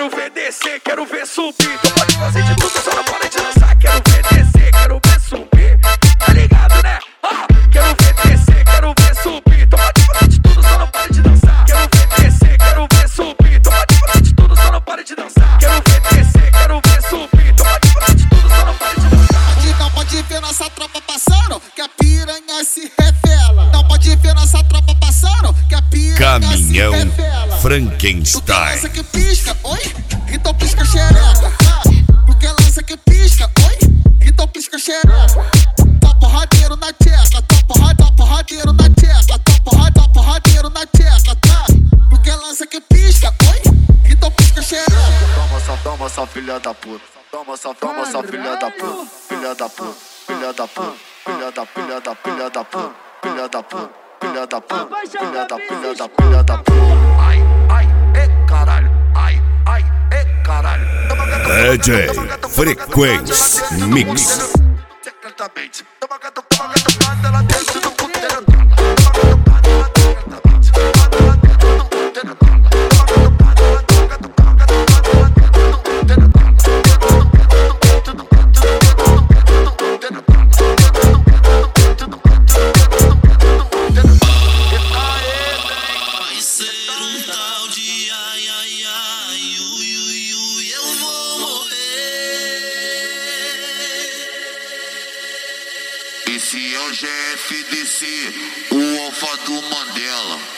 quero ver descer, quero ver subir. Tu pode fazer de tudo, só não para de dançar. Quero ver descer, quero ver subir. Tá ligado, né? Quero ver descer, quero ver subir. Tu pode fazer de tudo, só não para de dançar. Quero ver descer, quero ver subir. Tu pode fazer de tudo, só não para de dançar. Quero ver descer, quero ver subir. Tu pode fazer de tudo, só não para de dançar. Não pode ver nossa tropa passando, que a piranha se revela. Não pode ver nossa tropa passando, que a piranha Caminhão se revela. Frankenstein. Tu quer lança que pisca, oi? Então pisca xereca. Tu quer lança que pisca, oi? Então pisca xereca. Tá porradeiro na tcheca, tá porradeiro na tcheca, tá porradeiro na tcheca, tá? Tu quer lança que pisca, oi? Então pisca xereca. Toma essa filha da puta. Toma essa filha da puta. Filha da puta. Filha da puta. Filha da puta. Filha da puta. Filha da puta. Filha da puta. Filha da puta. Ai, caralho. Ai, caralho. DJ Frequência Mix. Secretamente. Esse é o GFDC, o Alfa do Mandela.